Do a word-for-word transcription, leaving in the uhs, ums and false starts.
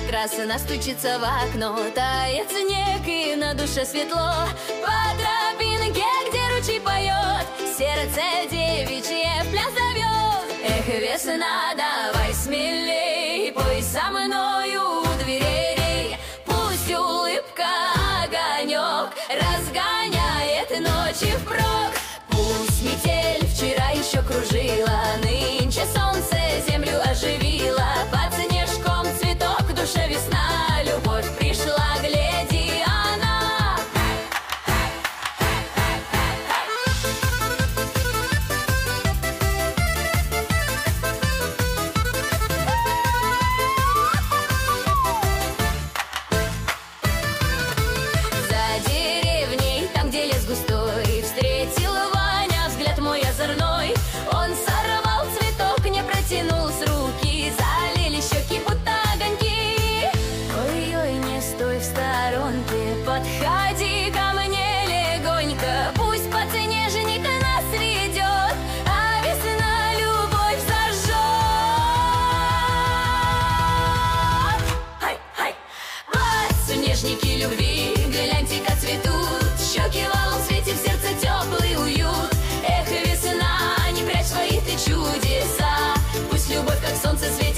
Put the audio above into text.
как раз она стучится в окно. Тает снег и на душе светло. По тропинке, где ручей поет, сердце девичье в пляс зовет. Эх, весна, давай смелей, пой со мною у дверей. Пусть улыбка огонек разгоняет ночи впрок. Пусть метель вчера еще кружила, нынче солнце землю оживило. Под снежком цветок, в душе весна, любовь пришла, гляди она. За деревней, там, где лес густой, встретил Ваня взгляд мой озорной. Он сорвал цветок, не протянул с руки, залили щеки будто огоньки. Ой-ой, не стой в сторонке, подходи ко мне легонько. Пусть подснежник нас ведет, а весна любовь зажжет. Хай-хай! Подснежники любви, гляньте, как цветут. Щеки в алом свете, в сердце теплый уют. Эх, весна, не прячь свои ты чудеса. Пусть любовь, как солнце, светит